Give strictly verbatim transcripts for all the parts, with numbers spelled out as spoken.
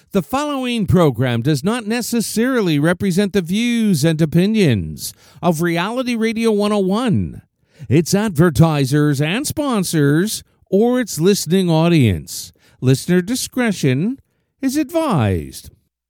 The following program does not necessarily represent the views and opinions of Reality Radio one oh one, its advertisers and sponsors, or its listening audience. Listener discretion is advised.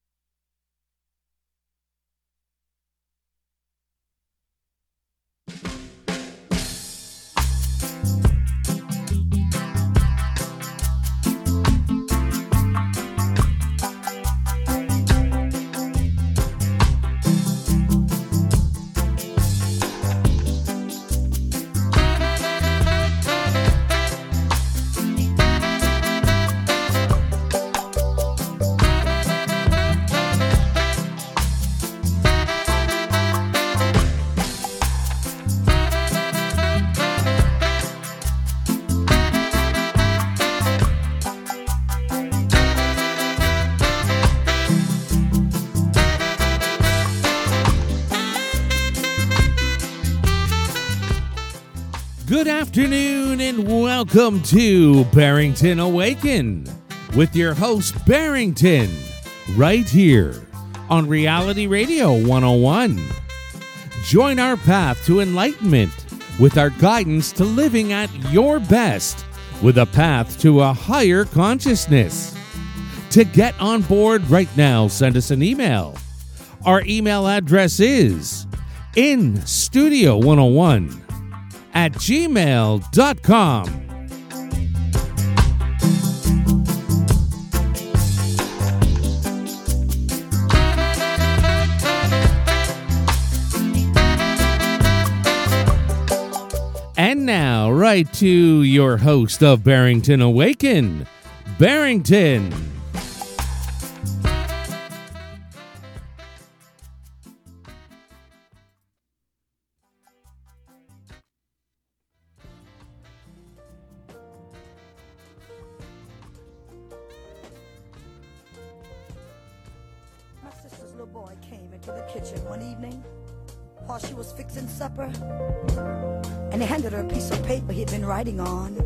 Good afternoon and welcome to Barrington Awaken with your host Barrington right here on Reality Radio one oh one. Join our path to enlightenment with our guidance to living at your best with a path to a higher consciousness. To get on board right now, send us an email. Our email address is in studio one oh one at gmail dot com. And now, right to your host of Barrington Awaken, Barrington. Writing on,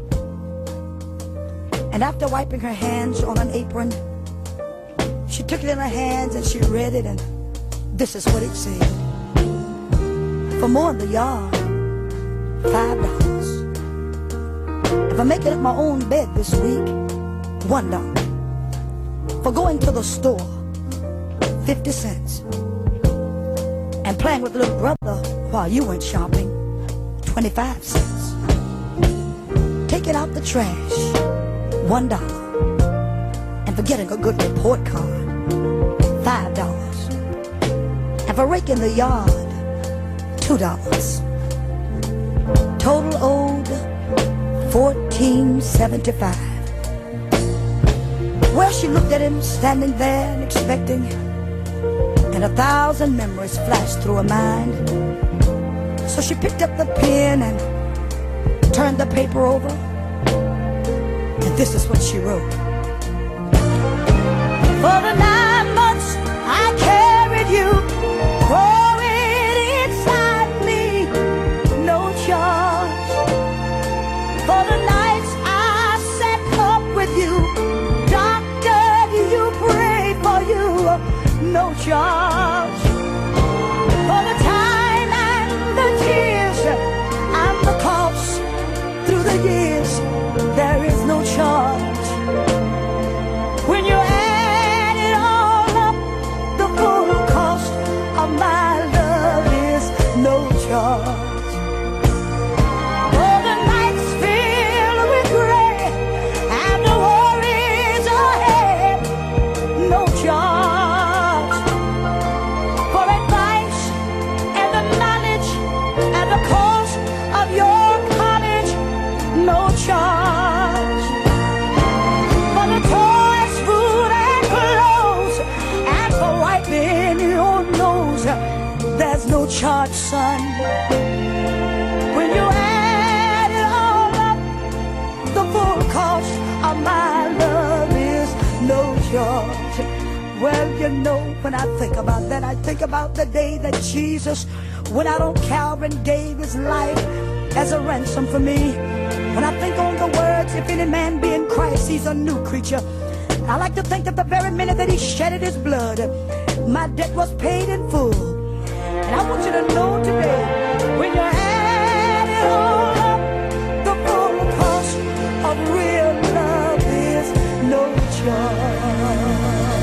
and after wiping her hands on an apron, she took it in her hands and she read it, and this is what it said: for more in the yard, five dollars. If I make it up my own bed this week, one dollar. For going to the store, fifty cents. And playing with little brother while you went shopping, twenty-five cents. Taking out the trash, one dollar. And for getting a good report card, five dollars. And for raking the yard, two dollars. Total owed fourteen seventy-five. Well, she looked at him standing there and expecting, and a thousand memories flashed through her mind. So she picked up the pen and turned the paper over, and this is what she wrote: for the nine months I carried you, growing inside me, no charge. For the nights I sat up with you, doctor, you prayed for you, no charge. For the time and the tears and the cost through the years, there is no charge. When you add it all up, the full cost of my love is no charge. Oh, the nights filled with gray and the worries ahead, no charge. For advice and the knowledge and the cost of your no charge. For the toys, food and clothes, and for wiping your nose, there's no charge, son. When you add it all up, the full cost of my love is no charge. Well, you know, when I think about that, I think about the day that Jesus went out on Calvary and gave his life as a ransom for me. When I think on the words, if any man be in Christ, he's a new creature. I like to think that the very minute that he shedded his blood, my debt was paid in full. And I want you to know today, when you add it all up, the full cost of real love is no charge.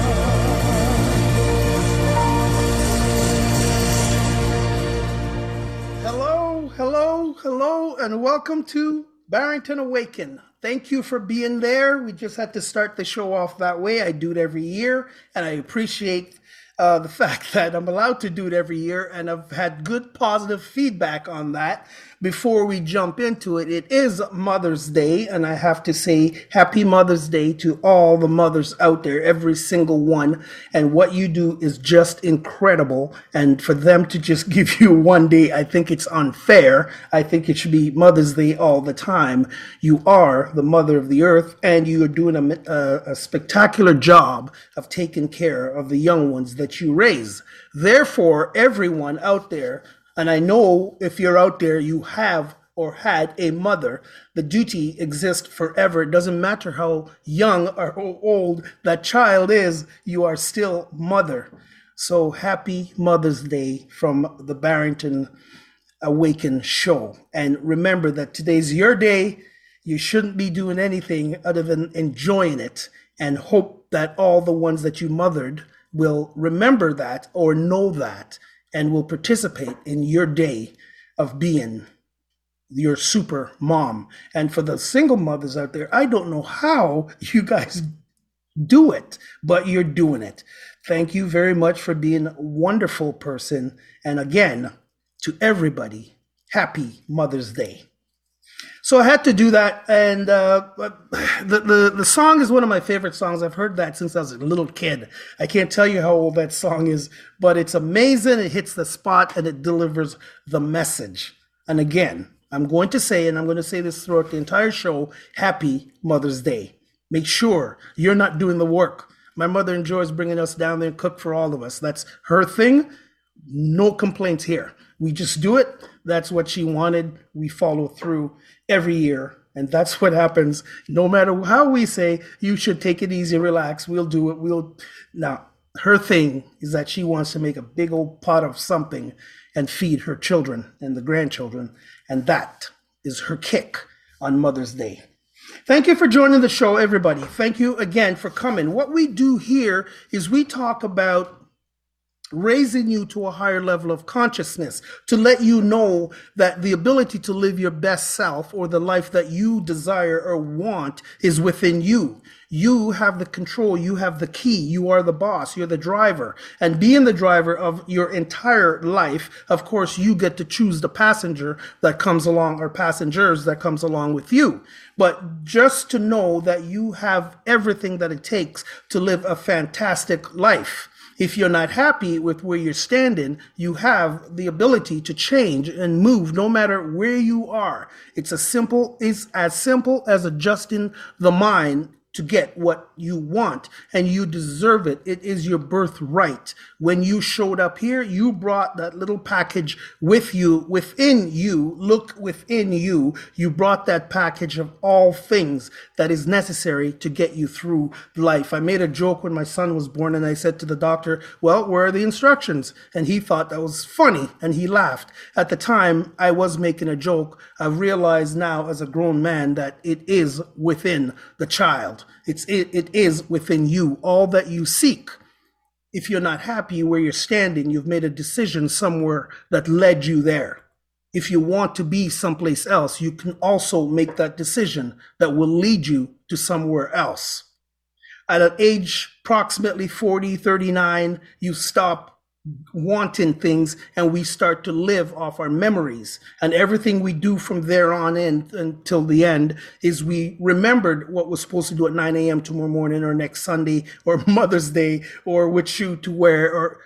Hello, hello, hello, and welcome to Barrington Awaken. Thank you for being there. We just had to start the show off that way. I do it every year, and I appreciate uh, the fact that I'm allowed to do it every year, and I've had good positive feedback on that. Before we jump into it, it is Mother's Day, and I have to say happy Mother's Day to all the mothers out there, every single one. And what you do is just incredible. And for them to just give you one day, I think it's unfair. I think it should be Mother's Day all the time. You are the mother of the earth, and you are doing a, a, a spectacular job of taking care of the young ones that you raise. Therefore, everyone out there, and I know if you're out there, you have or had a mother. The duty exists forever. It doesn't matter how young or old that child is, you are still mother. So happy Mother's Day from the Barrington Awaken show. And remember that today's your day. You shouldn't be doing anything other than enjoying it, and hope that all the ones that you mothered will remember that or know that, and will participate in your day of being your super mom. And for the single mothers out there, I don't know how you guys do it, but you're doing it. Thank you very much for being a wonderful person. And again, to everybody, happy Mother's Day. So I had to do that, and uh, the, the the song is one of my favorite songs. I've heard that since I was a little kid. I can't tell you how old that song is, but it's amazing. It hits the spot, and it delivers the message. And again, I'm going to say, and I'm going to say this throughout the entire show, happy Mother's Day. Make sure you're not doing the work. My mother enjoys bringing us down there and cook for all of us. That's her thing. No complaints here. We just do it. That's what she wanted. We follow through every year. And that's what happens. No matter how we say, you should take it easy, relax, we'll do it. We'll. Now, her thing is that she wants to make a big old pot of something and feed her children and the grandchildren. And that is her kick on Mother's Day. Thank you for joining the show, everybody. Thank you again for coming. What we do here is we talk about raising you to a higher level of consciousness, to let you know that the ability to live your best self, or the life that you desire or want, is within you. You have the control. You have the key. You are the boss. You're the driver. And being the driver of your entire life, of course, you get to choose the passenger that comes along, or passengers that comes along with you. But just to know that you have everything that it takes to live a fantastic life. If you're not happy with where you're standing, you have the ability to change and move no matter where you are. It's as simple, it's as simple as adjusting the mind to get what you want, and you deserve it. It is your birthright. When you showed up here, you brought that little package with you, within you. Look within you. You brought that package of all things that is necessary to get you through life. I made a joke when my son was born, and I said to the doctor, well, where are the instructions? And he thought that was funny, and he laughed. At the time, I was making a joke. I realize now as a grown man that it is within the child. It's it, it is within you, all that you seek. If you're not happy where you're standing, you've made a decision somewhere that led you there. If you want to be someplace else, you can also make that decision that will lead you to somewhere else. At an age approximately forty, thirty-nine, you stop wanting things, and we start to live off our memories. And everything we do from there on in until the end is we remembered what we're supposed to do at nine a.m. tomorrow morning, or next Sunday, or Mother's Day, or which shoe to wear, or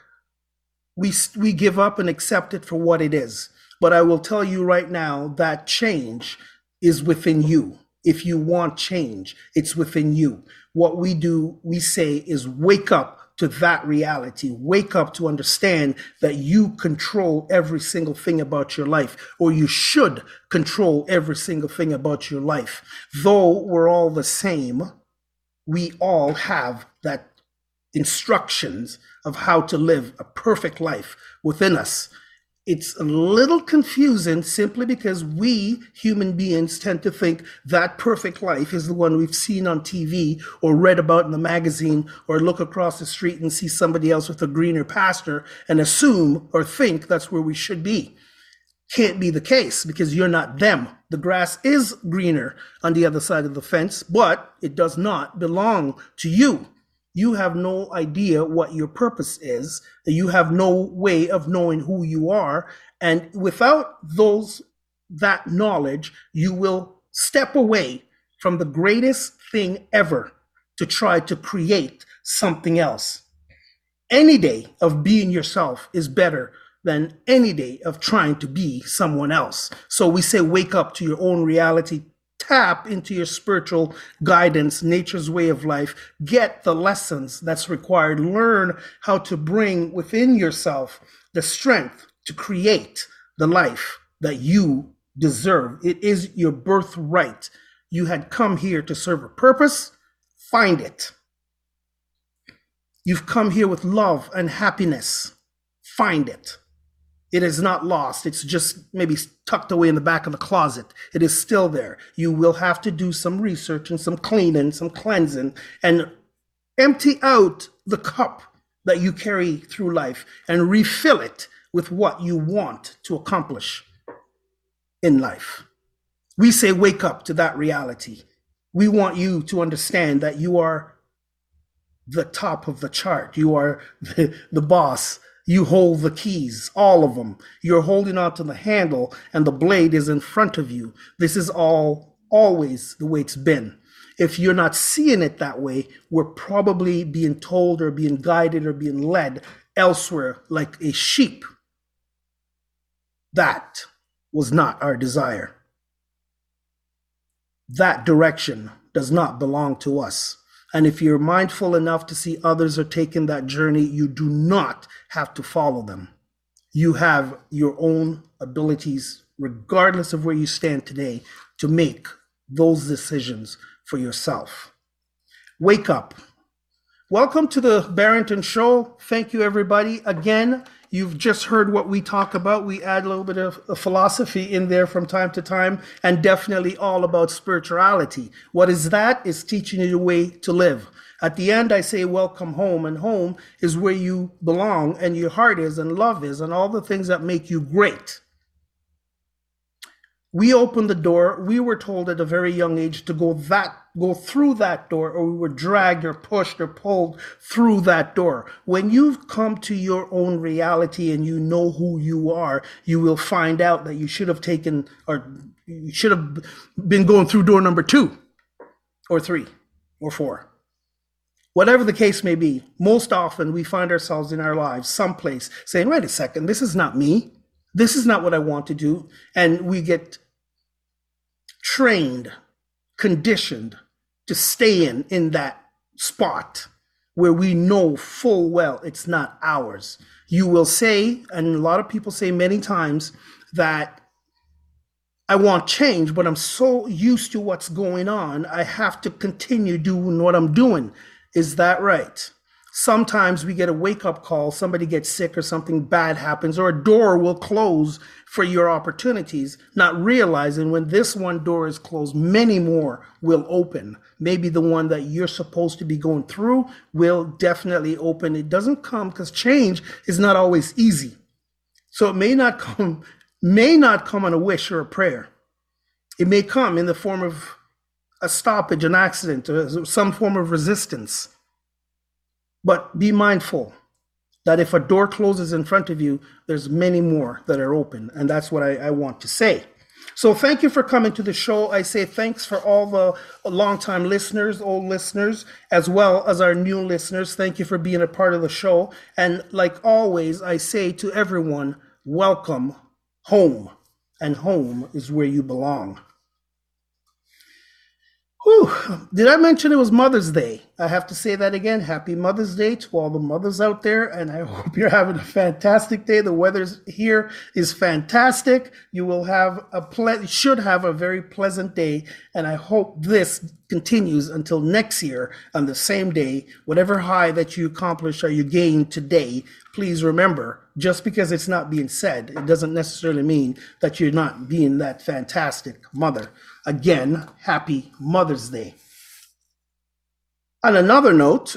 we we give up and accept it for what it is. But I will tell you right now that change is within you. If you want change, it's within you. What we do, we say, is wake up to that reality. Wake up to understand that you control every single thing about your life, or you should control every single thing about your life. Though we're all the same, we all have that instructions of how to live a perfect life within us. It's a little confusing simply because we human beings tend to think that perfect life is the one we've seen on T V or read about in the magazine, or look across the street and see somebody else with a greener pasture and assume or think that's where we should be. Can't be the case, because you're not them. The grass is greener on the other side of the fence, but it does not belong to you. You have no idea what your purpose is. You have no way of knowing who you are. And without those, that knowledge, you will step away from the greatest thing ever to try to create something else. Any day of being yourself is better than any day of trying to be someone else. So we say, wake up to your own reality. Tap into your spiritual guidance, nature's way of life. Get the lessons that's required. Learn how to bring within yourself the strength to create the life that you deserve. It is your birthright. You had come here to serve a purpose. Find it. You've come here with love and happiness. Find it. It is not lost. It's just maybe tucked away in the back of the closet. It is still there. You will have to do some research and some cleaning, some cleansing, and empty out the cup that you carry through life and refill it with what you want to accomplish in life. We say, wake up to that reality. We want you to understand that you are the top of the chart. You are the, the boss. You hold the keys, all of them. You're holding on to the handle and the blade is in front of you. This is all always the way it's been. If you're not seeing it that way, we're probably being told or being guided or being led elsewhere like a sheep. That was not our desire. That direction does not belong to us. And if you're mindful enough to see others are taking that journey, you do not have to follow them. You have your own abilities, regardless of where you stand today, to make those decisions for yourself. Wake up. Welcome to the Barrington Show. Thank you, everybody. Again, you've just heard what we talk about. We add a little bit of philosophy in there from time to time, and definitely all about spirituality. What is that? It's teaching you the way to live. At the end, I say, welcome home. And home is where you belong, and your heart is, and love is, and all the things that make you great. We opened the door. We were told at a very young age to go that, go through that door, or we were dragged or pushed or pulled through that door. When you've come to your own reality and you know who you are, you will find out that you should have taken, or you should have been going through door number two or three or four. Whatever the case may be, most often we find ourselves in our lives someplace saying, wait a second, this is not me. This is not what I want to do. And we get trained, conditioned to stay in, in that spot where we know full well it's not ours. You will say, and a lot of people say many times, that I want change, but I'm so used to what's going on, I have to continue doing what I'm doing. Is that right? Sometimes we get a wake-up call, somebody gets sick or something bad happens, or a door will close for your opportunities, not realizing when this one door is closed, many more will open. Maybe the one that you're supposed to be going through will definitely open. It doesn't come because change is not always easy. So it may not come, may not come on a wish or a prayer. It may come in the form of a stoppage, an accident, or some form of resistance. But be mindful that if a door closes in front of you, there's many more that are open. And that's what I, I want to say. So thank you for coming to the show. I say thanks for all the longtime listeners, old listeners, as well as our new listeners. Thank you for being a part of the show. And like always, I say to everyone, welcome home. And home is where you belong. Whew. Did I mention it was Mother's Day? I have to say that again. Happy Mother's Day to all the mothers out there, and I hope you're having a fantastic day. The weather here is fantastic. You will have a ple- should have a very pleasant day, and I hope this continues until next year on the same day. Whatever high that you accomplish or you gain today, please remember, just because it's not being said, it doesn't necessarily mean that you're not being that fantastic mother. Again, happy Mother's Day. On another note,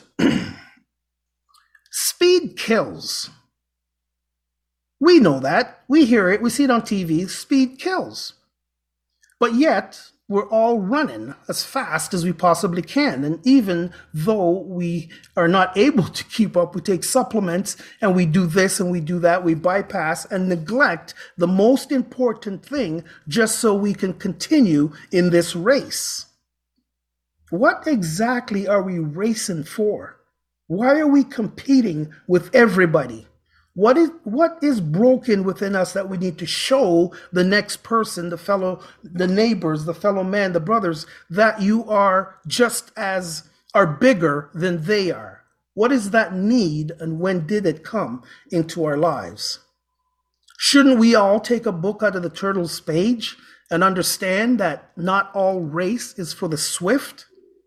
speed kills. We know that. We hear it. We see it on T V. Speed kills. But yet, we're all running as fast as we possibly can. And even though we are not able to keep up, we take supplements and we do this and we do that. We bypass and neglect the most important thing just so we can continue in this race. What exactly are we racing for? Why are we competing with everybody? What is what is broken within us that we need to show the next person, the fellow, the neighbors, the fellow man, the brothers, that you are just as, are bigger than they are? What is that need, and when did it come into our lives? Shouldn't we all take a book out of the turtle's page and understand that not all race is for the swift?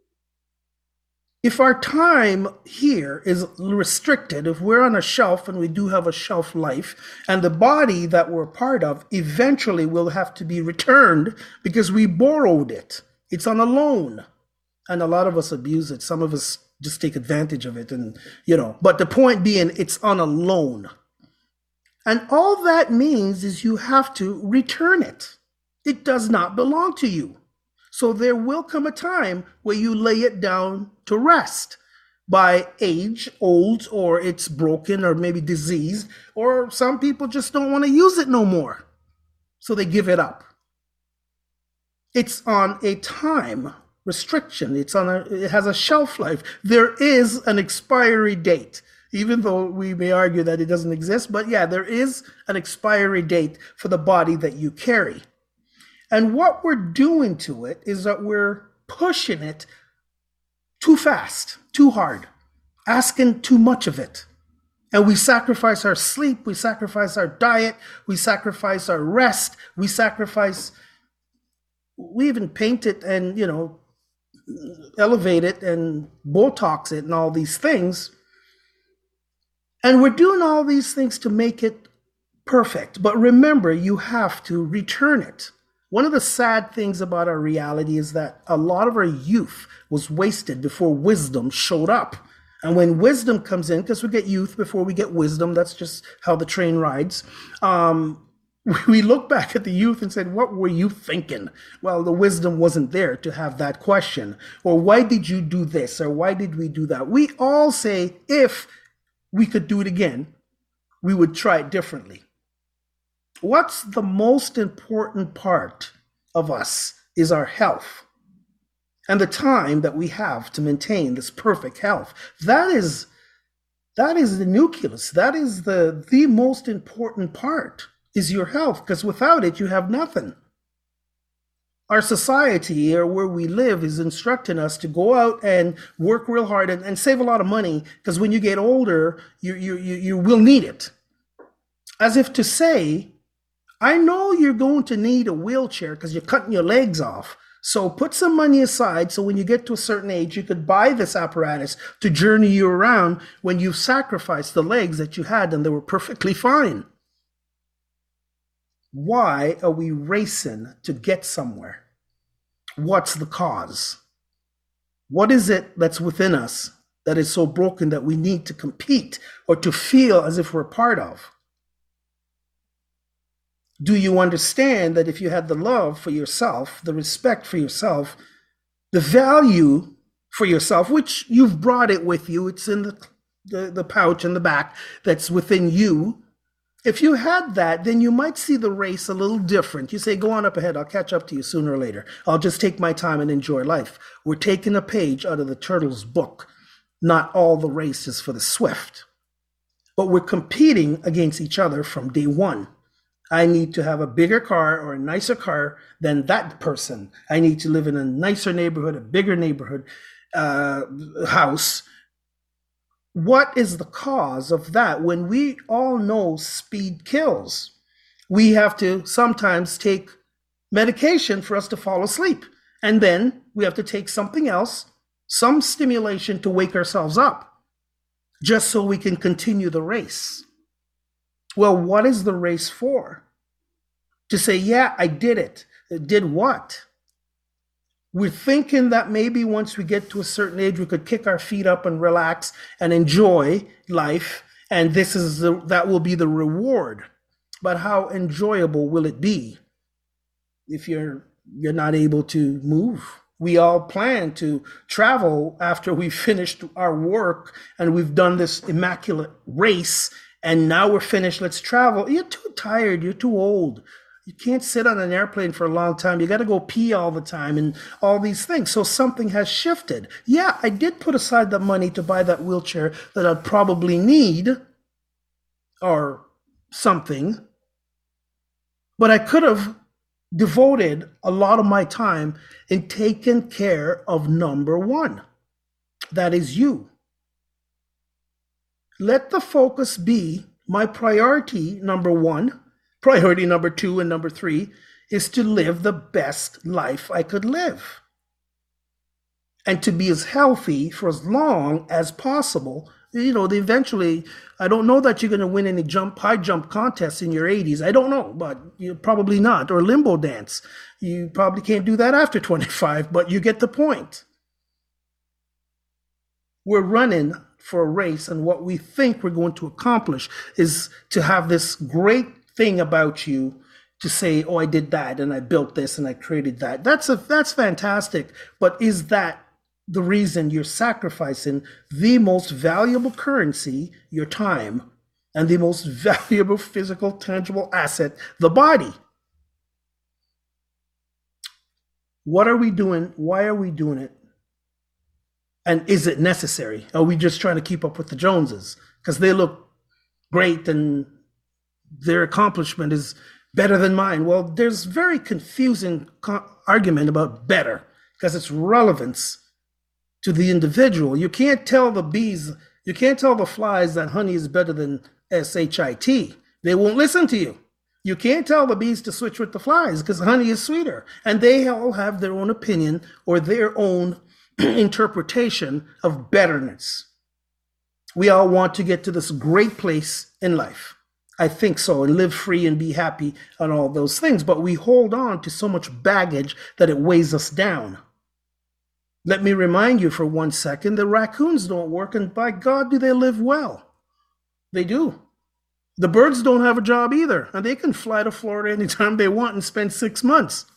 If our time here is restricted, if we're on a shelf, and we do have a shelf life, and the body that we're part of eventually will have to be returned because we borrowed it. It's on a loan. And a lot of us abuse it. Some of us just take advantage of it, and, you know, but the point being, it's on a loan. And all that means is you have to return it. It does not belong to you. So there will come a time where you lay it down to rest by age, old, or it's broken, or maybe diseased, or some people just don't want to use it no more. So they give it up. It's on a time restriction. It's on a, it has a shelf life. There is an expiry date, even though we may argue that it doesn't exist. But yeah, there is an expiry date for the body that you carry. And what we're doing to it is that we're pushing it too fast, too hard, asking too much of it. And we sacrifice our sleep, we sacrifice our diet, we sacrifice our rest, we sacrifice, we even paint it and, you know, elevate it and Botox it and all these things. And we're doing all these things to make it perfect. But remember, you have to return it. One of the sad things about our reality is that a lot of our youth was wasted before wisdom showed up. And when wisdom comes in, because we get youth before we get wisdom, that's just how the train rides. Um, we look back at the youth and said, what were you thinking? Well, the wisdom wasn't there to have that question. Or why did you do this? Or why did we do that? We all say, if we could do it again, we would try it differently. What's the most important part of us is our health and the time that we have to maintain this perfect health. That is, that is the nucleus. That is the, the most important part is your health, because without it, you have nothing. Our society, or where we live, is instructing us to go out and work real hard and, and save a lot of money, because when you get older, you, you, you, you will need it. As if to say, I know you're going to need a wheelchair because you're cutting your legs off. So put some money aside so when you get to a certain age, you could buy this apparatus to journey you around when you've sacrificed the legs that you had and they were perfectly fine. Why are we racing to get somewhere? What's the cause? What is it that's within us that is so broken that we need to compete or to feel as if we're part of? Do you understand that if you had the love for yourself, the respect for yourself, the value for yourself, which you've brought it with you, it's in the, the, the pouch in the back that's within you. If you had that, then you might see the race a little different. You say, go on up ahead. I'll catch up to you sooner or later. I'll just take my time and enjoy life. We're taking a page out of the turtle's book. Not all the race is for the swift, but we're competing against each other from day one. I need to have a bigger car or a nicer car than that person. I need to live in a nicer neighborhood, a bigger neighborhood, uh, house. What is the cause of that when we all know speed kills? We have to sometimes take medication for us to fall asleep. And then we have to take something else, some stimulation to wake ourselves up, just so we can continue the race. Well, what is the race for? To say, yeah, I did it. Did what? We're thinking that maybe once we get to a certain age, we could kick our feet up and relax and enjoy life. And this is the, that will be the reward. But how enjoyable will it be if you're you're not able to move? We all plan to travel after we've finished our work and we've done this immaculate race. And now we're finished. Let's travel. You're too tired. You're too old. You can't sit on an airplane for a long time. You got to go pee all the time and all these things. So something has shifted. Yeah, I did put aside the money to buy that wheelchair that I'd probably need or something. But I could have devoted a lot of my time in taking care of number one. That is you. Let the focus be my priority number one. Priority number two and number three is to live the best life I could live and to be as healthy for as long as possible. You know, eventually, I don't know that you're going to win any jump, high jump contests in your eighties. I don't know, but you probably not. Or limbo dance. You probably can't do that after twenty-five, but you get the point. We're running for a race, and what we think we're going to accomplish is to have this great thing about you to say, oh, I did that and I built this and I created that. That's a that's fantastic. But is that the reason you're sacrificing the most valuable currency, your time, and the most valuable physical, tangible asset, the body? What are we doing? Why are we doing it? And is it necessary? Are we just trying to keep up with the Joneses because they look great and their accomplishment is better than mine? Well, there's very confusing co- argument about better because it's relevance to the individual. You can't tell the bees, you can't tell the flies that honey is better than S H I T. They won't listen to you. You can't tell the bees to switch with the flies because honey is sweeter. And they all have their own opinion or their own interpretation of betterness. We all want to get to this great place in life. I think so, and live free and be happy and all those things. But we hold on to so much baggage that it weighs us down. Let me remind you for one second, the raccoons don't work, and by God, do they live well? They do. The birds don't have a job either, and they can fly to Florida anytime they want and spend six months.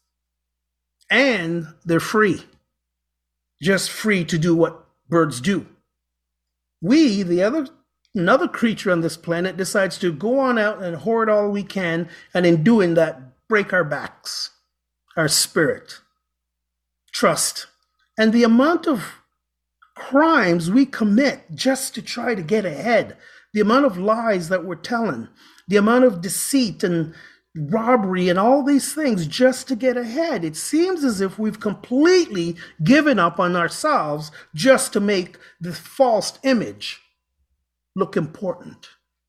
And they're free. Just free to do what birds do. We, the other another creature on this planet, decides to go on out and hoard all we can, and in doing that, break our backs, our spirit, trust, and the amount of crimes we commit just to try to get ahead, the amount of lies that we're telling, the amount of deceit and robbery and all these things just to get ahead. It seems as if we've completely given up on ourselves just to make the false image look important.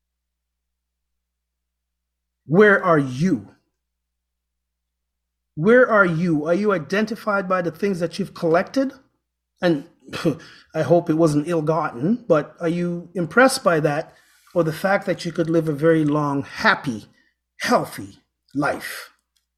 Where are you? Where are you? Are you identified by the things that you've collected? And I hope it wasn't ill-gotten, but are you impressed by that, or the fact that you could live a very long, happy, healthy life?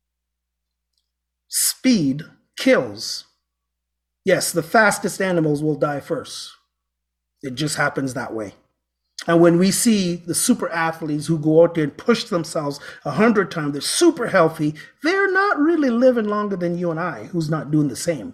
Speed kills. Yes, the fastest animals will die first. It just happens that way. And when we see the super athletes who go out there and push themselves a hundred times, they're super healthy, they're not really living longer than you and I, who's not doing the same.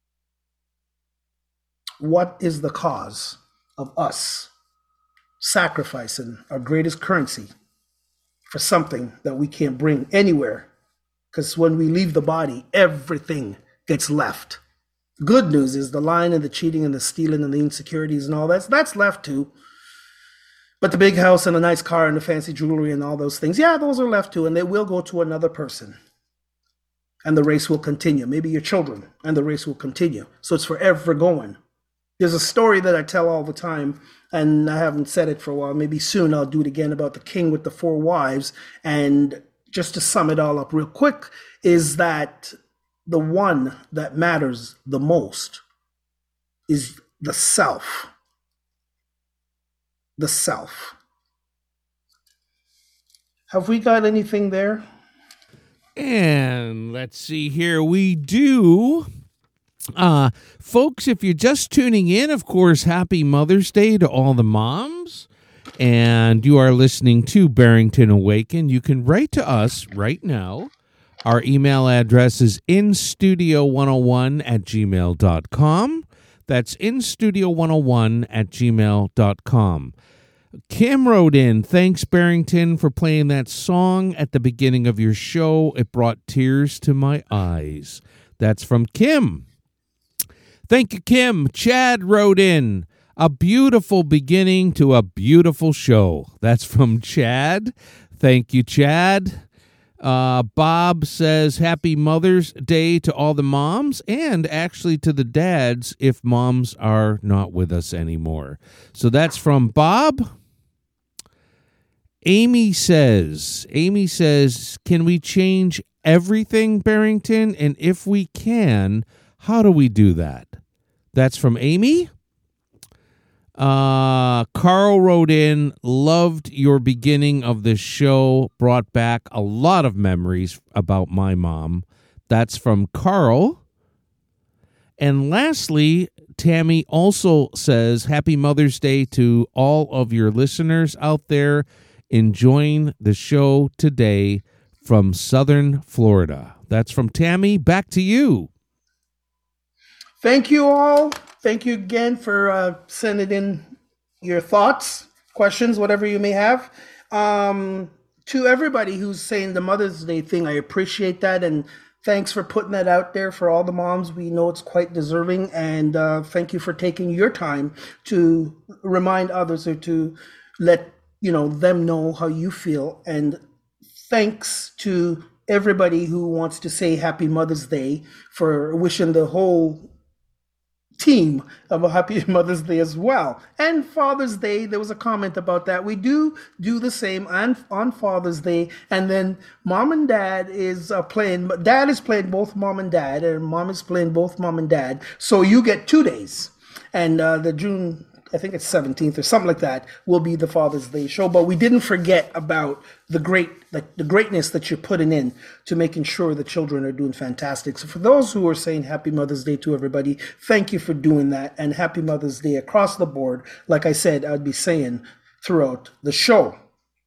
What is the cause of us sacrificing our greatest currency for something that we can't bring anywhere? Because when we leave the body, everything gets left. Good news is the lying and the cheating and the stealing and the insecurities and all that, that's left too. But the big house and a nice car and the fancy jewelry and all those things, yeah, those are left too, and they will go to another person. And the race will continue. Maybe your children, and the race will continue. So it's forever going. There's a story that I tell all the time, and I haven't said it for a while. Maybe soon I'll do it again, about the king with the four wives. And just to sum it all up real quick, is that the one that matters the most is the self. The self. Have we got anything there? And let's see here. We do. Uh, folks, if you're just tuning in, of course, happy Mother's Day to all the moms. And you are listening to Barrington Awaken. You can write to us right now. Our email address is in studio one oh one at gmail dot com. That's in studio one oh one at gmail dot com. Kim wrote in, thanks, Barrington, for playing that song at the beginning of your show. It brought tears to my eyes. That's from Kim. Thank you, Kim. Chad wrote in, a beautiful beginning to a beautiful show. That's from Chad. Thank you, Chad. Uh, Bob says, happy Mother's Day to all the moms, and actually to the dads if moms are not with us anymore. So that's from Bob. Amy says, Amy says, can we change everything, Barrington? And if we can, how do we do that? That's from Amy. Uh, Carl wrote in, loved your beginning of the show, brought back a lot of memories about my mom. That's from Carl. And lastly, Tammy also says, happy Mother's Day to all of your listeners out there enjoying the show today from Southern Florida. That's from Tammy. Back to you. Thank you all. Thank you again for uh, sending in your thoughts, questions, whatever you may have. Um, to everybody who's saying the Mother's Day thing, I appreciate that. And thanks for putting that out there for all the moms. We know it's quite deserving. And uh, thank you for taking your time to remind others or to let you know them know how you feel. And thanks to everybody who wants to say Happy Mother's Day for wishing the whole team of a happy Mother's Day as well. And Father's Day, there was a comment about that. We do do the same on, on Father's Day. And then mom and dad is uh, playing, dad is playing both mom and dad, and mom is playing both mom and dad. So you get two days. And uh, the June, I think it's seventeenth or something like that, will be the Father's Day show. But we didn't forget about the great, like the greatness that you're putting in to making sure the children are doing fantastic. So for those who are saying Happy Mother's Day to everybody, thank you for doing that. And Happy Mother's Day across the board. Like I said, I'd be saying throughout the show.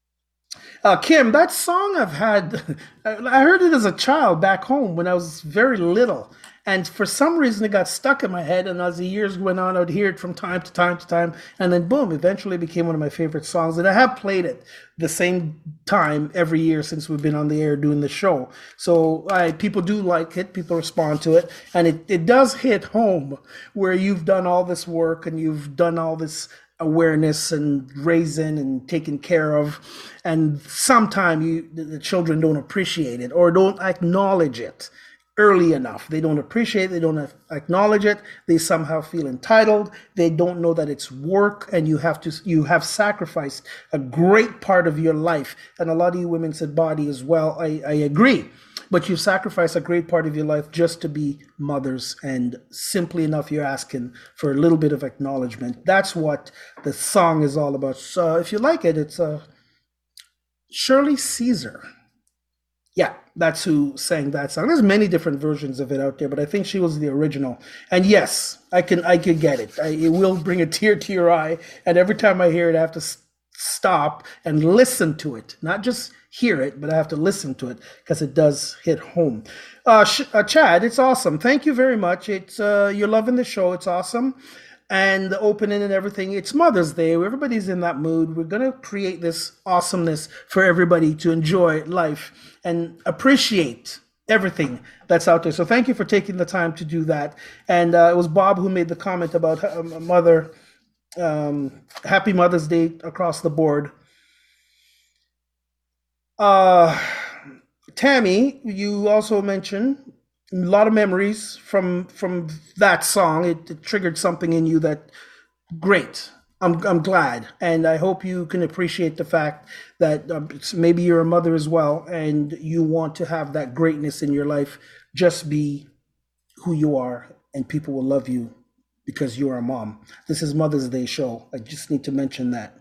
Uh, Kim, that song I've had, I heard it as a child back home when I was very little. And for some reason, it got stuck in my head. And as the years went on, I would hear it from time to time to time. And then, boom, eventually it became one of my favorite songs. And I have played it the same time every year since we've been on the air doing the show. So I, people do like it. People respond to it. And it, it does hit home where you've done all this work and you've done all this awareness and raising and taking care of. And sometimes you, the children don't appreciate it or don't acknowledge it early enough. They don't appreciate it. They don't acknowledge it. They somehow feel entitled. They don't know that it's work and you have to, you have sacrificed a great part of your life. And a lot of you women said body as well. I, I agree. But you've sacrificed a great part of your life just to be mothers. And simply enough, you're asking for a little bit of acknowledgement. That's what the song is all about. So if you like it, it's uh, Shirley Caesar. Yeah, that's who sang that song. There's many different versions of it out there, but I think she was the original. And yes, I can I can get it. I, it will bring a tear to your eye. And every time I hear it, I have to s- stop and listen to it. Not just hear it, but I have to listen to it because it does hit home. Uh, Sh- uh, Chad, it's awesome. Thank you very much. It's uh, you're loving the show. It's awesome. And the opening and everything. It's Mother's Day. Everybody's in that mood. We're going to create this awesomeness for everybody to enjoy life and appreciate everything that's out there. So thank you for taking the time to do that. And uh, it was Bob who made the comment about a mother Um, happy Mother's Day across the board. Uh, Tammy, you also mentioned a lot of memories from from that song. It, it triggered something in you that great. I'm I'm glad, and I hope you can appreciate the fact that um, maybe you're a mother as well, and you want to have that greatness in your life. Just be who you are, and people will love you because you're a mom. This is Mother's Day show. I just need to mention that.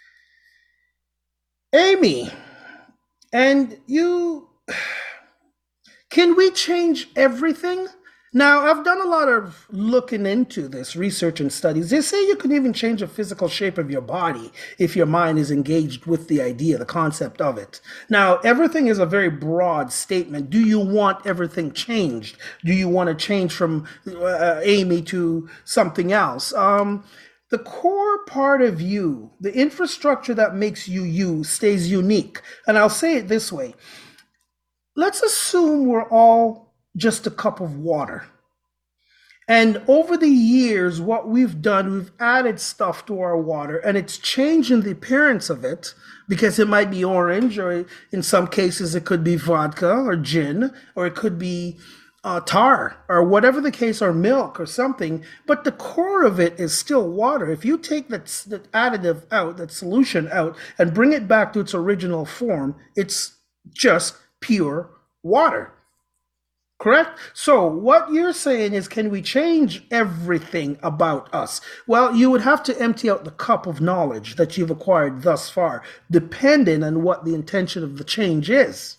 Amy, and you, can we change everything? Now, I've done a lot of looking into this research and studies. They say you can even change the physical shape of your body if your mind is engaged with the idea, the concept of it. Now, everything is a very broad statement. Do you want everything changed? Do you want to change from uh, Amy to something else? Um, the core part of you, the infrastructure that makes you you, stays unique. And I'll say it this way. Let's assume we're all just a cup of water. And over the years, what we've done, we've added stuff to our water, and it's changing the appearance of it because it might be orange, or in some cases, it could be vodka or gin, or it could be uh, tar, or whatever the case, or milk or something. But the core of it is still water. If you take that, that additive out, that solution out, and bring it back to its original form, it's just pure water. Correct? So what you're saying is, can we change everything about us? Well, you would have to empty out the cup of knowledge that you've acquired thus far, depending on what the intention of the change is.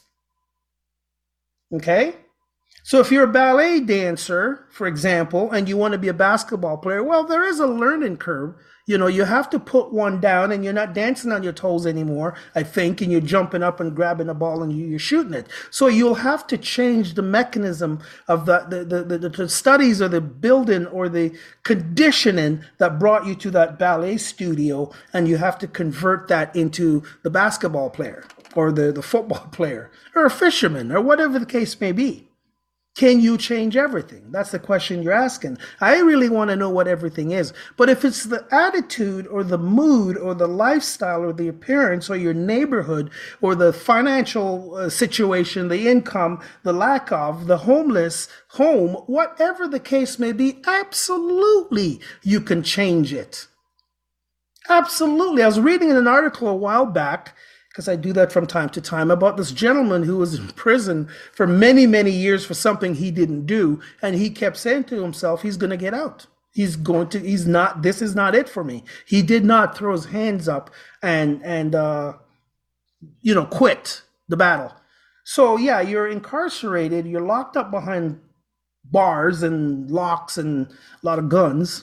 Okay? So if you're a ballet dancer, for example, and you want to be a basketball player, well, there is a learning curve. You know, you have to put one down, and you're not dancing on your toes anymore, I think, and you're jumping up and grabbing a ball and you're shooting it. So you'll have to change the mechanism of the, the, the, the, the studies or the building or the conditioning that brought you to that ballet studio, and you have to convert that into the basketball player or the, the football player or a fisherman or whatever the case may be. Can you change everything? That's the question you're asking. I really want to know what everything is. But if it's the attitude or the mood or the lifestyle or the appearance or your neighborhood or the financial uh, situation, the income, the lack of, the homeless, home, whatever the case may be, absolutely you can change it. Absolutely. I was reading an article a while back, because I do that from time to time, about this gentleman who was in prison for many, many years for something he didn't do. And he kept saying to himself, he's going to get out. He's going to, he's not, this is not it for me. He did not throw his hands up and, and, uh, you know, quit the battle. So yeah, you're incarcerated. You're locked up behind bars and locks and a lot of guns.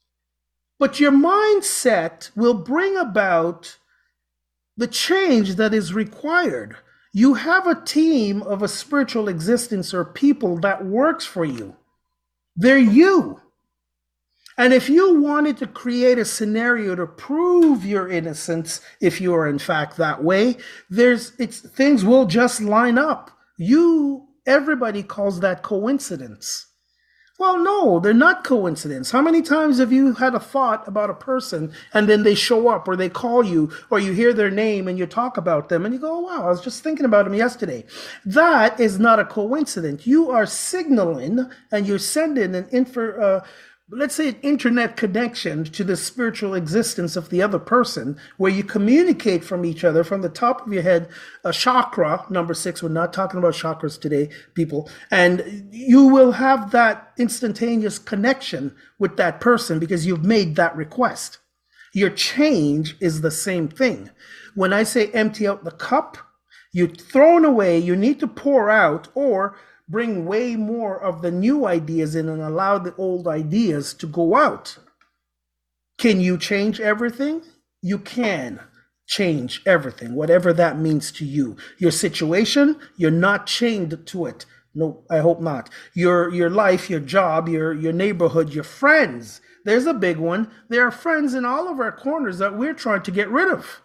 But your mindset will bring about the change that is required. You have a team of a spiritual existence or people that works for you. They're you. And if you wanted to create a scenario to prove your innocence, if you are in fact that way, there's it's things will just line up. You, everybody calls that coincidence. Well, no, they're not coincidence. How many times have you had a thought about a person and then they show up or they call you or you hear their name and you talk about them and you go, oh, wow, I was just thinking about them yesterday. That is not a coincidence. You are signaling and you're sending an info, uh, let's say an internet connection to the spiritual existence of the other person, where you communicate from each other from the top of your head, a chakra, number six. We're not talking about chakras today, people. And you will have that instantaneous connection with that person because you've made that request. Your change is the same thing. When I say empty out the cup, you're thrown away, you need to pour out, or bring way more of the new ideas in and allow the old ideas to go out. Can you change everything? You can change everything, whatever that means to you. Your situation, you're not chained to it. No, I hope not. Your your life, your job, your, your neighborhood, your friends. There's a big one. There are friends in all of our corners that we're trying to get rid of.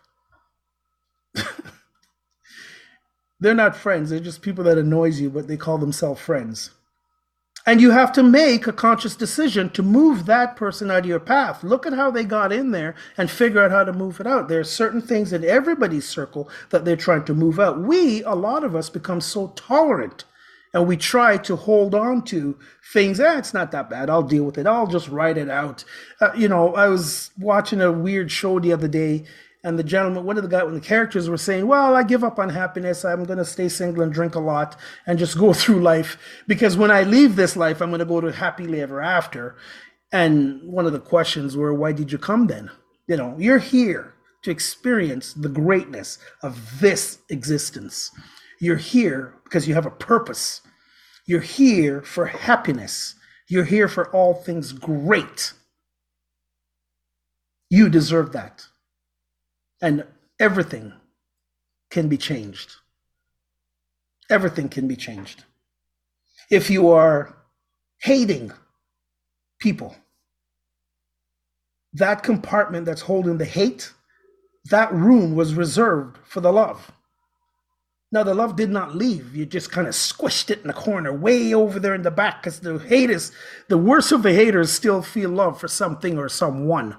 They're not friends. They're just people that annoys you, but they call themselves friends. And you have to make a conscious decision to move that person out of your path. Look at how they got in there and figure out how to move it out. There are certain things in everybody's circle that they're trying to move out. We, a lot of us, become so tolerant and we try to hold on to things. Eh, it's not that bad. I'll deal with it. I'll just write it out. Uh, you know, I was watching a weird show the other day, and the gentleman, one of the guys, when the characters were saying, well, I give up on happiness. I'm going to stay single and drink a lot and just go through life, because when I leave this life, I'm going to go to happily ever after. And one of the questions were, why did you come then? You know, you're here to experience the greatness of this existence. You're here because you have a purpose. You're here for happiness. You're here for all things great. You deserve that. And everything can be changed. Everything can be changed. If you are hating people, that compartment that's holding the hate, that room was reserved for the love. Now, the love did not leave. You just kind of squished it in the corner, way over there in the back, because the haters, the worst of the haters still feel love for something or someone.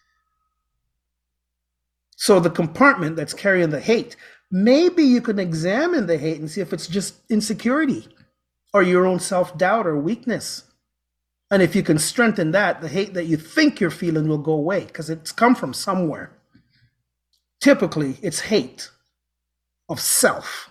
So the compartment that's carrying the hate, maybe you can examine the hate and see if it's just insecurity or your own self-doubt or weakness. And if you can strengthen that, the hate that you think you're feeling will go away, because it's come from somewhere. Typically, it's hate of self.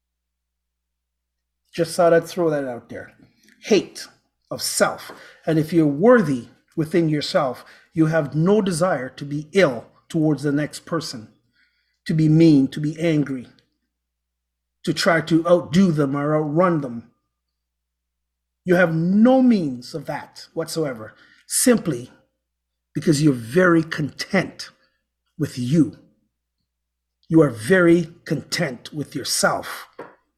Just thought I'd throw that out there. Hate of self. And if you're worthy within yourself, you have no desire to be ill towards the next person, to be mean, to be angry, to try to outdo them or outrun them. You have no means of that whatsoever, simply because you're very content with you. You are very content with yourself.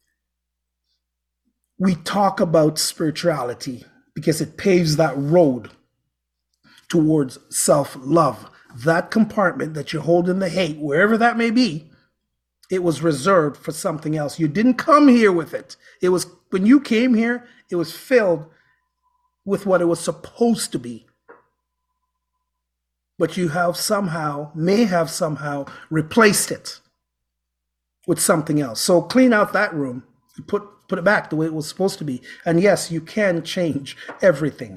We talk about spirituality because it paves that road towards self-love. That compartment that you hold in the hate, wherever that may be, it was reserved for something else. You didn't come here with it. It was, when you came here, it was filled with what it was supposed to be. But you have somehow, may have somehow replaced it with something else. So clean out that room and put, put it back the way it was supposed to be. And yes, you can change everything.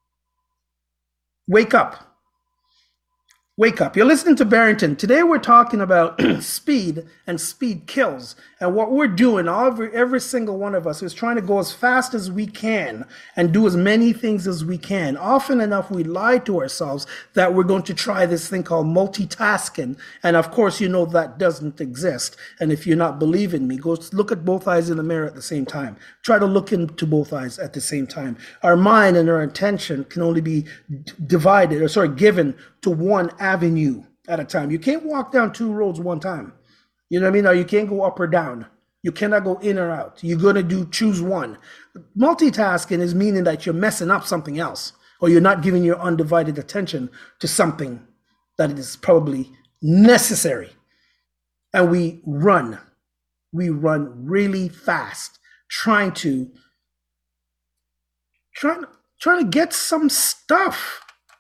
Wake up. Wake up. You're listening to Barrington. Today we're talking about speed and speed kills. And what we're doing, every, every single one of us is trying to go as fast as we can and do as many things as we can. Often enough, we lie to ourselves that we're going to try this thing called multitasking. And of course, you know that doesn't exist. And if you're not believing me, go look at both eyes in the mirror at the same time. Try to look into both eyes at the same time. Our mind and our attention can only be d- divided, or sorry, given to one avenue at a time. You can't walk down two roads one time. You know what I mean? Or you can't go up or down. You cannot go in or out. You're going to do choose one. Multitasking is meaning that you're messing up something else, or you're not giving your undivided attention to something that is probably necessary. And we run. We run really fast, trying to trying, trying to get some stuff.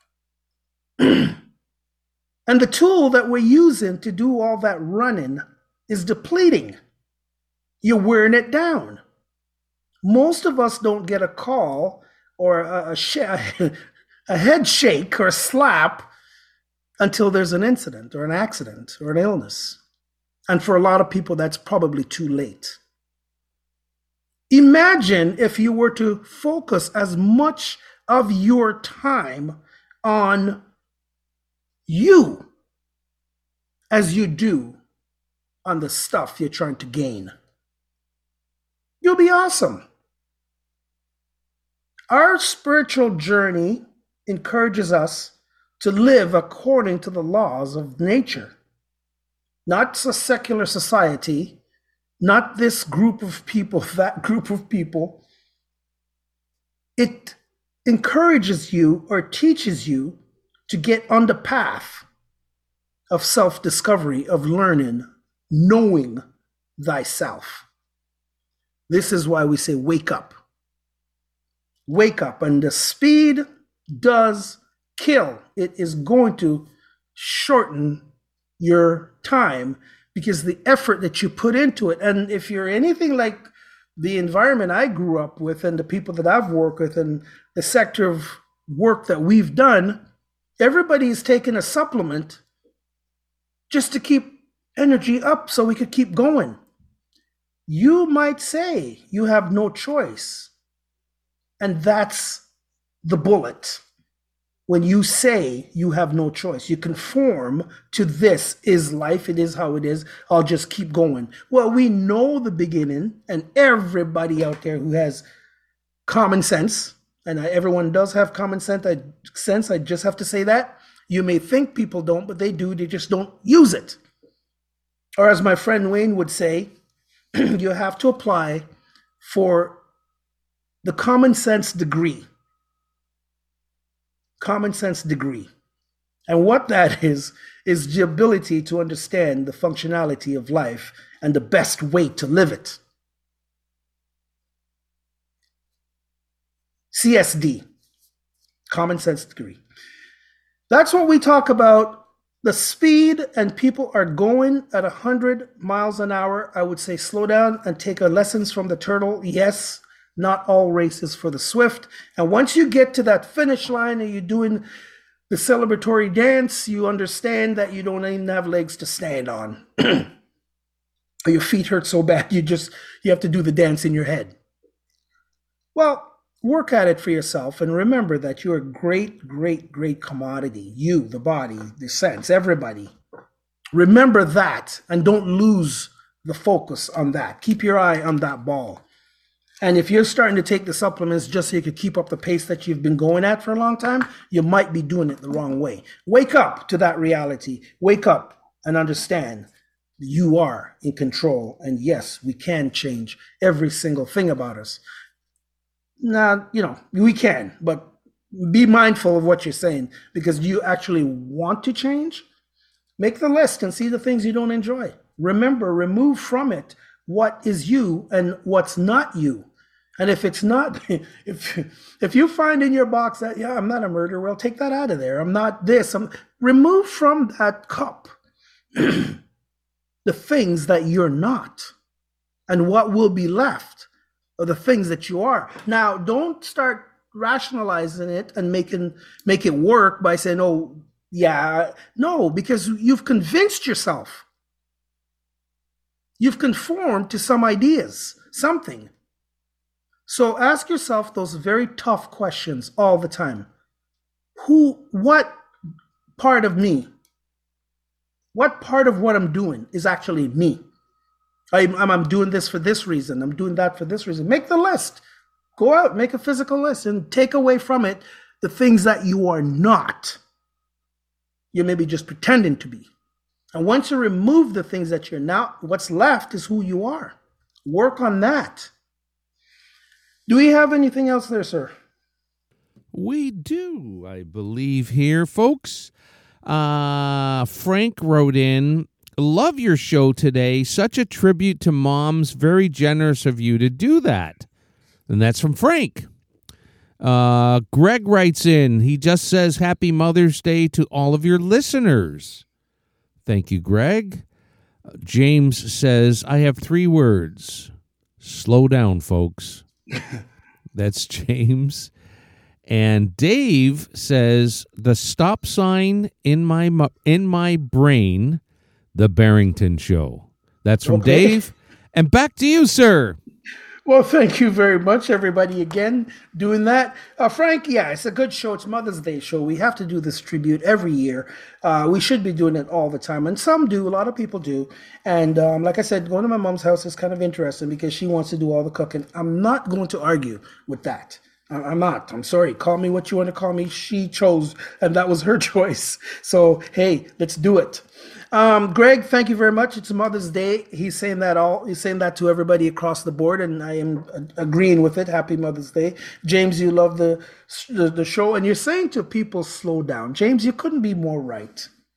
And the tool that we're using to do all that running is depleting. You're wearing it down. Most of us don't get a call or a, a, sh- a head shake or a slap until there's an incident or an accident or an illness. And for a lot of people, that's probably too late. Imagine if you were to focus as much of your time on you as you do on the stuff you're trying to gain. You'll be awesome. Our spiritual journey encourages us to live according to the laws of nature. Not a secular society, not this group of people, that group of people. It encourages you or teaches you to get on the path of self-discovery, of learning, knowing thyself. This is why we say, wake up. Wake up. And the speed does kill. It is going to shorten your time because the effort that you put into it. And if you're anything like the environment I grew up with and the people that I've worked with and the sector of work that we've done, everybody's taken a supplement just to keep energy up so we could keep going. You might say you have no choice. And that's the bullet. When you say you have no choice, you conform to this is life, it is how it is, I'll just keep going. Well, we know the beginning, and everybody out there who has common sense, and everyone does have common sense, I, sense, I just have to say that. You may think people don't, but they do, they just don't use it. Or as my friend Wayne would say, you have to apply for the common sense degree. Common sense degree. And what that is, is the ability to understand the functionality of life and the best way to live it. C S D, common sense degree. That's what we talk about. The speed, and people are going at one hundred miles an hour. I would say slow down and take our lessons from the turtle. Yes, not all races for the swift. And once you get to that finish line and you're doing the celebratory dance, you understand that you don't even have legs to stand on. Or your feet hurt so bad, you just, you have to do the dance in your head. Well, work at it for yourself and remember that you're a great, great, great commodity. You, the body, the sense, everybody. Remember that and don't lose the focus on that. Keep your eye on that ball. And if you're starting to take the supplements just so you could keep up the pace that you've been going at for a long time, you might be doing it the wrong way. Wake up to that reality. Wake up and understand you are in control. And yes, we can change every single thing about us. Now, you know, we can, but be mindful of what you're saying, because do you actually want to change? Make the list and see the things you don't enjoy. Remember, remove from it what is you and what's not you. And if it's not, if if you find in your box that, yeah, I'm not a murderer, well, take that out of there. I'm not this. I'm, remove from that cup the things that you're not. And what will be left are the things that you are. Now, don't start rationalizing it and making make it work by saying, oh, yeah. No, because you've convinced yourself. You've conformed to some ideas, something. So ask yourself those very tough questions all the time. Who, what part of me, what part of what I'm doing is actually me? I'm, I'm doing this for this reason. I'm doing that for this reason. Make the list. Go out, make a physical list and take away from it the things that you are not. You may be just pretending to be. And once you remove the things that you're not, what's left is who you are. Work on that. Do we have anything else there, sir? We do, I believe, here, folks. Uh, Frank wrote in, love your show today. Such a tribute to moms. Very generous of you to do that. And that's from Frank. Uh, Greg writes in, he just says, Happy Mother's Day to all of your listeners. Thank you, Greg. James says, I have three words. Slow down, folks. That's James. And Dave says, the stop sign in my in my brain, the Barrington Show. That's from okay. Dave. And back to you, sir. Well, thank you very much, everybody, again, doing that. Uh, Frank, yeah, it's a good show. It's Mother's Day show. We have to do this tribute every year. Uh, we should be doing it all the time. And some do. A lot of people do. And um, like I said, going to my mom's house is kind of interesting because she wants to do all the cooking. I'm not going to argue with that. I'm not. I'm sorry. Call me what you want to call me. She chose, and that was her choice. So, hey, let's do it. Um, Greg, thank you very much. It's Mother's Day. He's saying that all. He's saying that to everybody across the board, and I am agreeing with it. Happy Mother's Day, James. You love the the, the show, and you're saying to people, slow down. James, you couldn't be more right.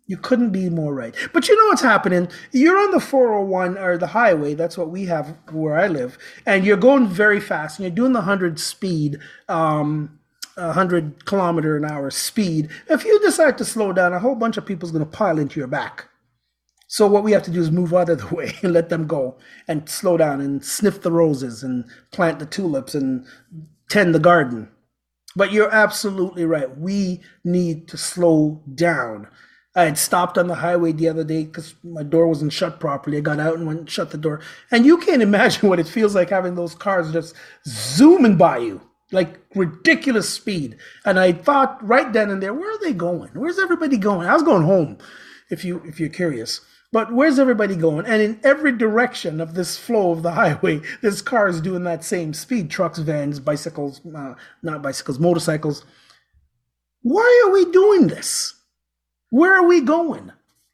You couldn't be more right. But you know what's happening? You're on the four oh one or the highway. That's what we have where I live. And you're going very fast and you're doing the one hundred speed, um, one hundred kilometer an hour speed. If you decide to slow down, a whole bunch of people's going to pile into your back. So what we have to do is move out of the way and let them go and slow down and sniff the roses and plant the tulips and tend the garden. But you're absolutely right. We need to slow down. I had stopped on the highway the other day because my door wasn't shut properly. I got out and went and shut the door. And you can't imagine what it feels like having those cars just zooming by you, like ridiculous speed. And I thought right then and there, where are they going? Where's everybody going? I was going home, if you if you're curious. But where's everybody going? And in every direction of this flow of the highway, there's cars doing that same speed. Trucks, vans, bicycles, uh, not bicycles, motorcycles. Why are we doing this? Where are we going?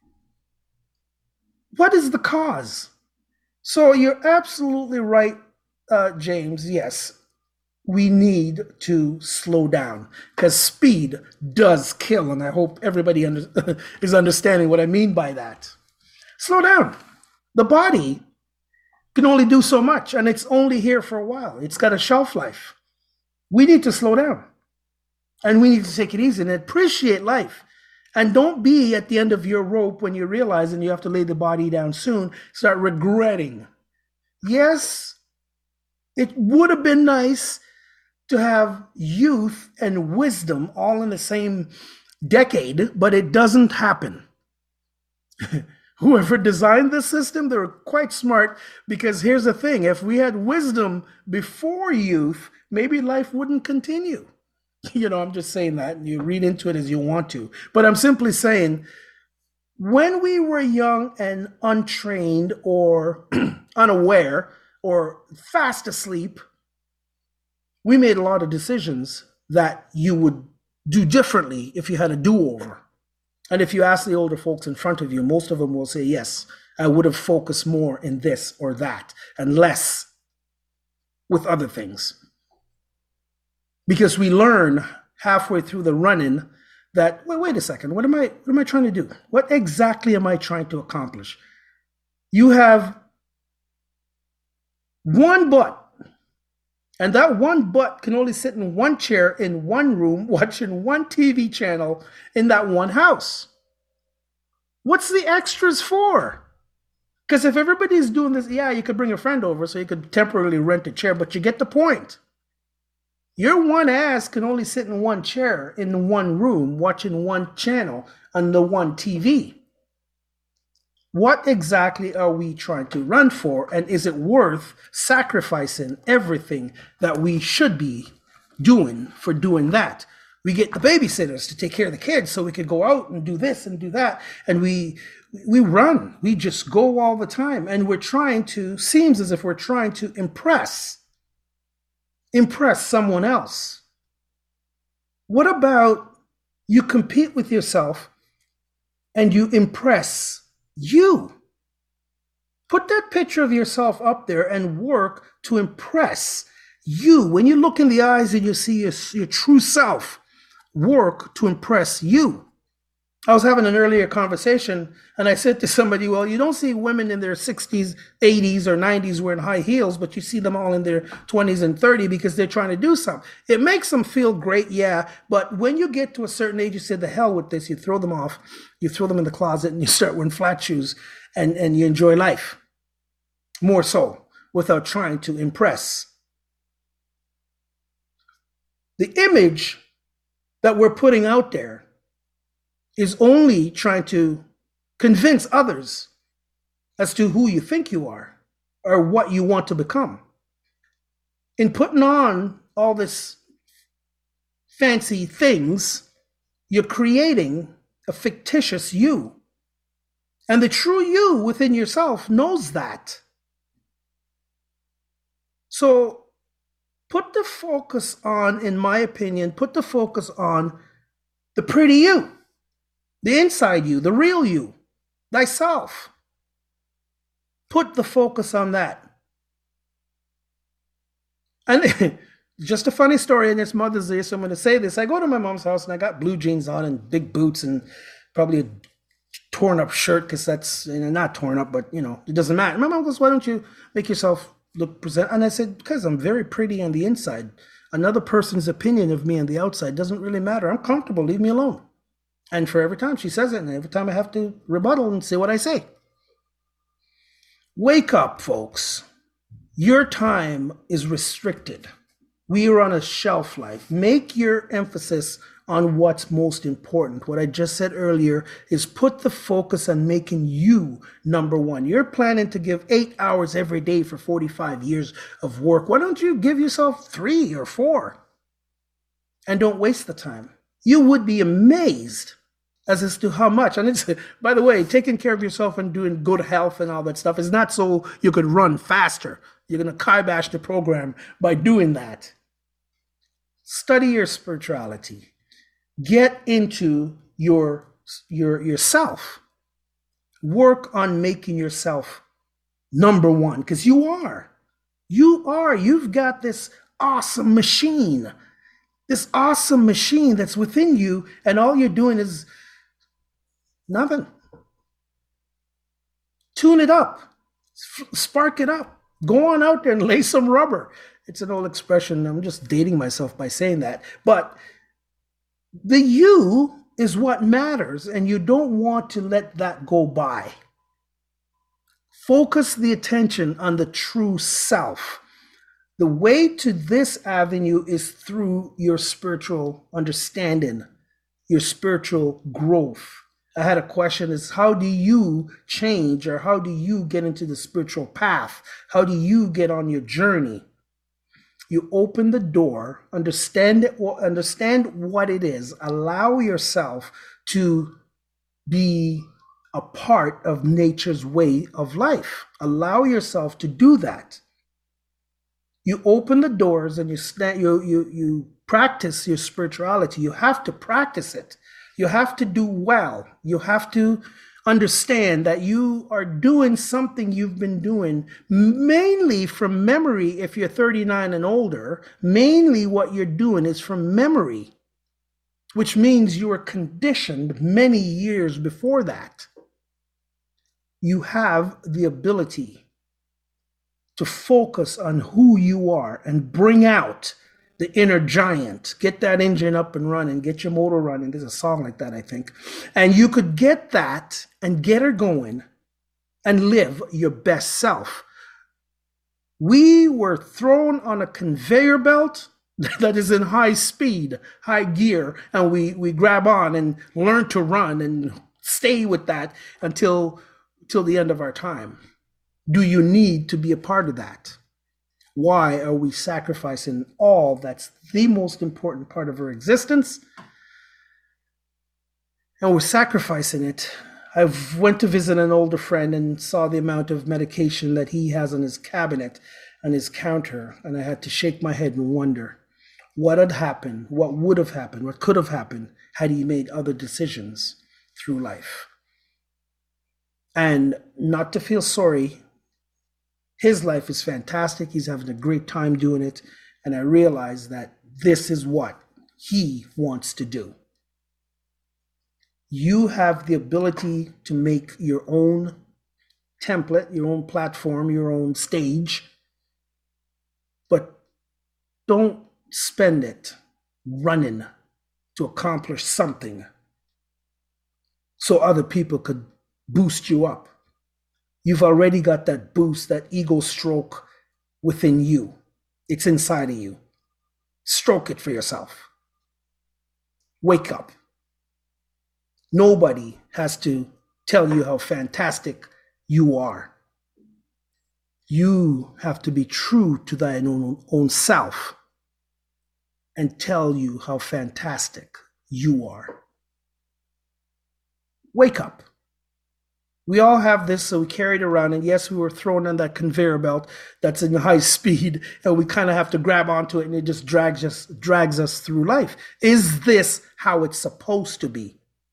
What is the cause? So you're absolutely right, uh, James. Yes, we need to slow down because speed does kill. And I hope everybody under, is understanding what I mean by that. Slow down. The body can only do so much, and it's only here for a while. It's got a shelf life. We need to slow down, and we need to take it easy and appreciate life. And don't be at the end of your rope when you realize and you have to lay the body down soon, start regretting. Yes, it would have been nice to have youth and wisdom all in the same decade, but it doesn't happen. Whoever designed this system, they were quite smart, because here's the thing. If we had wisdom before youth, maybe life wouldn't continue. You know, I'm just saying that, and you read into it as you want to. But I'm simply saying, when we were young and untrained or unaware or fast asleep, we made a lot of decisions that you would do differently if you had a do-over. And if you ask the older folks in front of you, most of them will say, yes, I would have focused more in this or that and less with other things. Because we learn halfway through the run-in that, wait, wait a second, what am I, what am I trying to do? What exactly am I trying to accomplish? You have one butt, and that one butt can only sit in one chair in one room watching one T V channel in that one house. What's the extras for? Because if everybody's doing this, yeah, you could bring a friend over so you could temporarily rent a chair, but you get the point. Your one ass can only sit in one chair in one room watching one channel on the one T V. What exactly are we trying to run for? And is it worth sacrificing everything that we should be doing for doing that? We get the babysitters to take care of the kids so we could go out and do this and do that. And we we run. We just go all the time. And we're trying to, seems as if we're trying to impress, impress someone else. What about you compete with yourself and you impress you? Put that picture of yourself up there and work to impress you. When you look in the eyes and you see your, your true self, work to impress you. I was having an earlier conversation and I said to somebody, well, you don't see women in their sixties, eighties, or nineties wearing high heels, but you see them all in their twenties and thirties because they're trying to do something. It makes them feel great, yeah, but when you get to a certain age, you say, the hell with this, you throw them off, you throw them in the closet and you start wearing flat shoes and, and you enjoy life more so without trying to impress. The image that we're putting out there is only trying to convince others as to who you think you are or what you want to become. In putting on all this fancy things, you're creating a fictitious you. And the true you within yourself knows that. So put the focus on, in my opinion, put the focus on the pretty you. The inside you, the real you, thyself. Put the focus on that. And just a funny story, and it's Mother's Day, so I'm going to say this. I go to my mom's house and I got blue jeans on and big boots and probably a torn up shirt because that's, you know, not torn up, but, you know, it doesn't matter. My mom goes, why don't you make yourself look present? And I said, because I'm very pretty on the inside. Another person's opinion of me on the outside doesn't really matter. I'm comfortable. Leave me alone. And for every time she says it, and every time I have to rebuttal and say what I say. Wake up, folks. Your time is restricted. We are on a shelf life. Make your emphasis on what's most important. What I just said earlier is put the focus on making you number one. You're planning to give eight hours every day for forty-five years of work. Why don't you give yourself three or four? And don't waste the time. You would be amazed as to how much. And it's, by the way, taking care of yourself and doing good health and all that stuff is not so you could run faster. You're going to kibosh the program by doing that. Study your spirituality. Get into your, your yourself. Work on making yourself number one, because you are. You are. You've got this awesome machine. This awesome machine that's within you, and all you're doing is nothing. Tune it up. Spark it up. Go on out there and lay some rubber. It's an old expression. I'm just dating myself by saying that. But the you is what matters, and you don't want to let that go by. Focus the attention on the true self. The way to this avenue is through your spiritual understanding, your spiritual growth. I had a question is, how do you change, or how do you get into the spiritual path? How do you get on your journey? You open the door, understand it, understand what it is, allow yourself to be a part of nature's way of life. Allow yourself to do that. You open the doors and you stand, you you you practice your spirituality. You have to practice it. You have to do well. You have to understand that you are doing something you've been doing mainly from memory. If you're thirty-nine and older, mainly what you're doing is from memory, which means you were conditioned many years before that. You have the ability to focus on who you are and bring out the inner giant. Get that engine up and running, get your motor running. There's a song like that, I think. And you could get that and get her going and live your best self. We were thrown on a conveyor belt that is in high speed, high gear, and we, we grab on and learn to run and stay with that until, until the end of our time. Do you need to be a part of that? Why are we sacrificing all that's the most important part of our existence? And we're sacrificing it. I went to visit an older friend and saw the amount of medication that he has on his cabinet, on his counter, and I had to shake my head and wonder what had happened, what would have happened, what could have happened had he made other decisions through life. And not to feel sorry, his life is fantastic. He's having a great time doing it. And I realized that this is what he wants to do. You have the ability to make your own template, your own platform, your own stage. But don't spend it running to accomplish something so other people could boost you up. You've already got that boost, that ego stroke within you. It's inside of you. Stroke it for yourself. Wake up. Nobody has to tell you how fantastic you are. You have to be true to thine own, own self and tell you how fantastic you are. Wake up. We all have this, so we carry it around. And yes, we were thrown on that conveyor belt that's in high speed, and we kind of have to grab onto it, and it just drags us, drags us through life. Is this how it's supposed to be?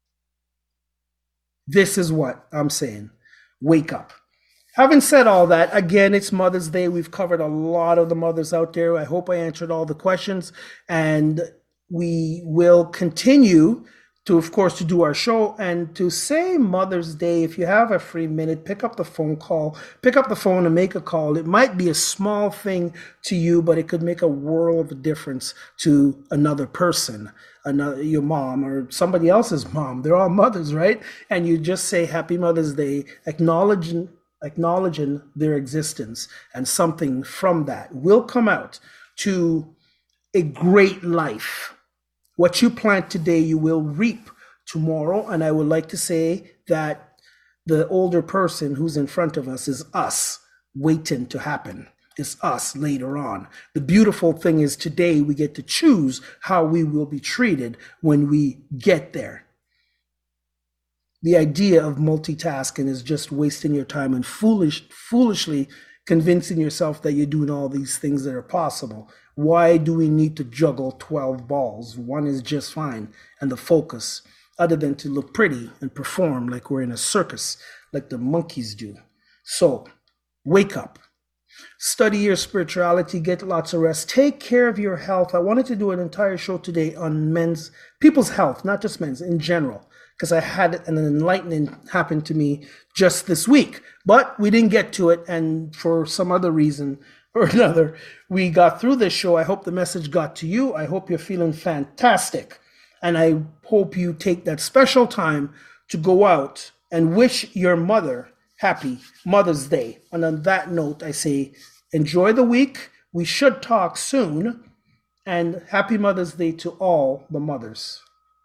This is what I'm saying. Wake up. Having said all that, again, it's Mother's Day. We've covered a lot of the mothers out there. I hope I answered all the questions, and we will continue to, of course, to do our show and to say Mother's Day. If you have a free minute, pick up the phone call, pick up the phone and make a call. It might be a small thing to you, but it could make a world of difference to another person, another, your mom or somebody else's mom. They're all mothers, right? And you just say Happy Mother's Day, acknowledging, acknowledging their existence, and something from that will come out to a great life. What you plant today, you will reap tomorrow. And I would like to say that the older person who's in front of us is us waiting to happen. It's us later on. The beautiful thing is today we get to choose how we will be treated when we get there. The idea of multitasking is just wasting your time and foolish, foolishly convincing yourself that you're doing all these things that are possible. Why do we need to juggle twelve balls? One is just fine. And the focus, other than to look pretty and perform like we're in a circus, like the monkeys do. So, wake up. Study your spirituality, get lots of rest, take care of your health. I wanted to do an entire show today on men's, people's health, not just men's, in general, because I had an enlightening happen to me just this week. But we didn't get to it, and for some other reason or another, we got through this show. I hope the message got to you. I hope you're feeling fantastic. And I hope you take that special time to go out and wish your mother happy Mother's Day. And on that note, I say, enjoy the week. We should talk soon. And happy Mother's Day to all the mothers.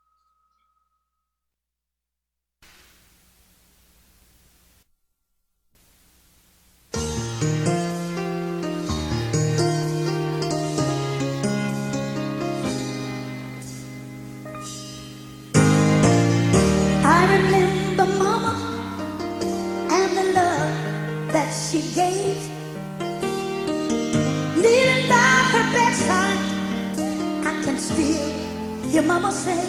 She gave, kneeling by her bedside, I can still hear Mama say,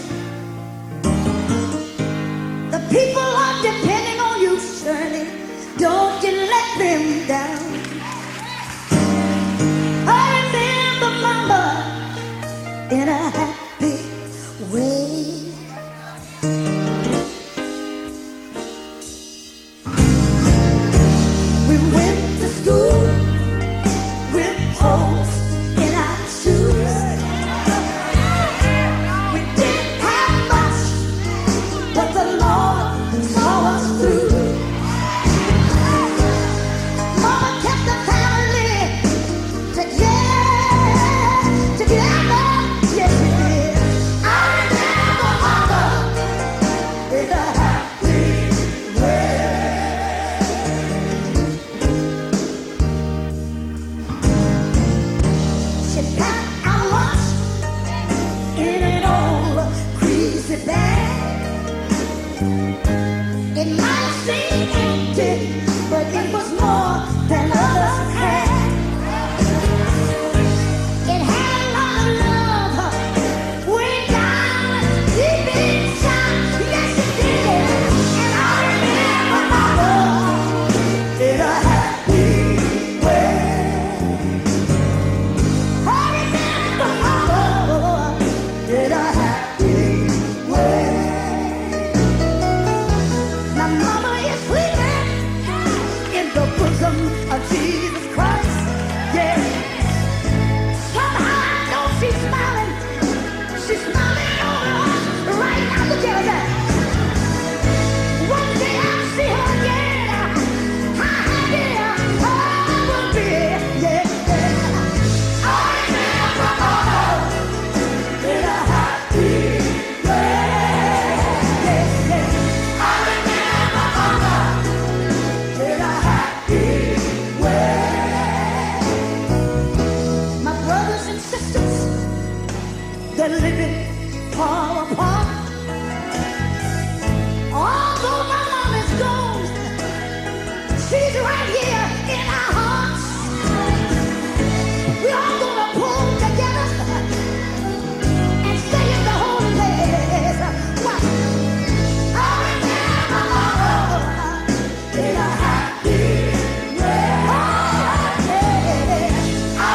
the people are depending on you, Shirley, don't you let them down. I remember Mama in a happy way.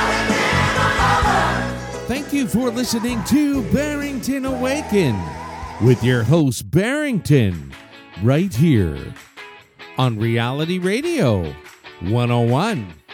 For listening to Barrington Awaken. with your host, Barrington, right here on Reality Radio one oh one.